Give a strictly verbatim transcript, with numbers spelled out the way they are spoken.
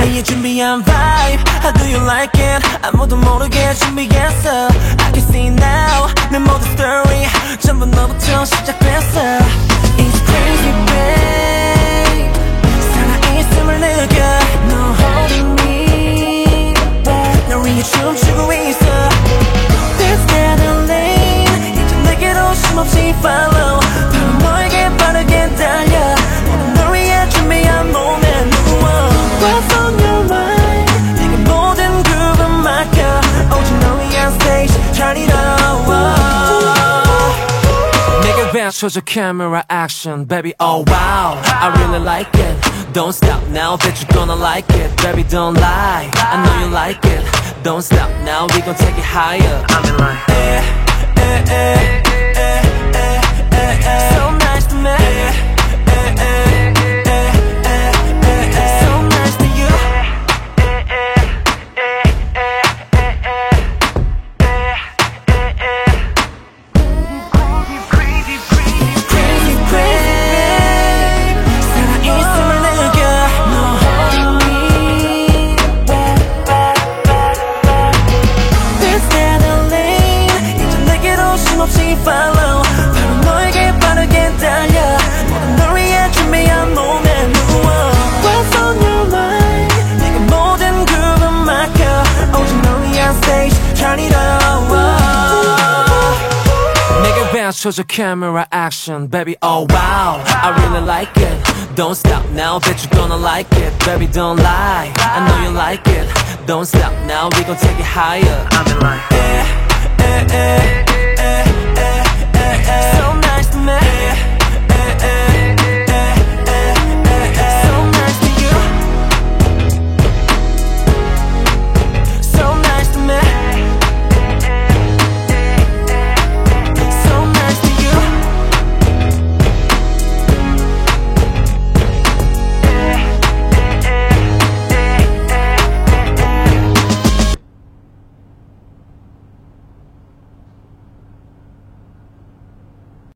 위해 준비한 vibe How do you like it 아무도 모르게 준비했어 I can see now 내 모든 story 전부 너부터 시작됐어 It's crazy babe 살아있음을 느껴 No holding me back 널 위해 춤추고 있어 This adrenaline 이제 내게로 쉼없이 follow 바로 너에게 빠르게 달려 널 위해 준비한 몸에 누워 What's on your mind 네가 모든 groove 맡겨 오직 널 위한 stage turn it on 내게 비춰줘 camera action baby oh wow I really like it Don't stop now bet you're gonna like it baby don't lie I know you like it Don't stop now we gon' take it higher I'm in line eh, eh, eh, eh, eh, eh, eh. So nice to me eh, eh, eh, eh, eh, eh, eh. So nice to you eh, eh, eh, eh, eh, eh, eh, eh, eh. Crazy, crazy, crazy, crazy, crazy 살아있음을 느껴 No holding me back This adrenaline 이제 내게로 쉼없이 follow 바로 너에게 빠르게 달려 모든 널 위해 준비한 몸에 누워 What's on your mind 네가 모든 groove 맡겨 오직 널 위한 stage turn it on 내게 비춰줘 camera action baby oh wow I really like it Don't stop now bet you're gonna like it baby don't lie I know you like it Don't stop now we gon' take it higher I'm in line eh, eh, eh, eh, eh, eh, eh.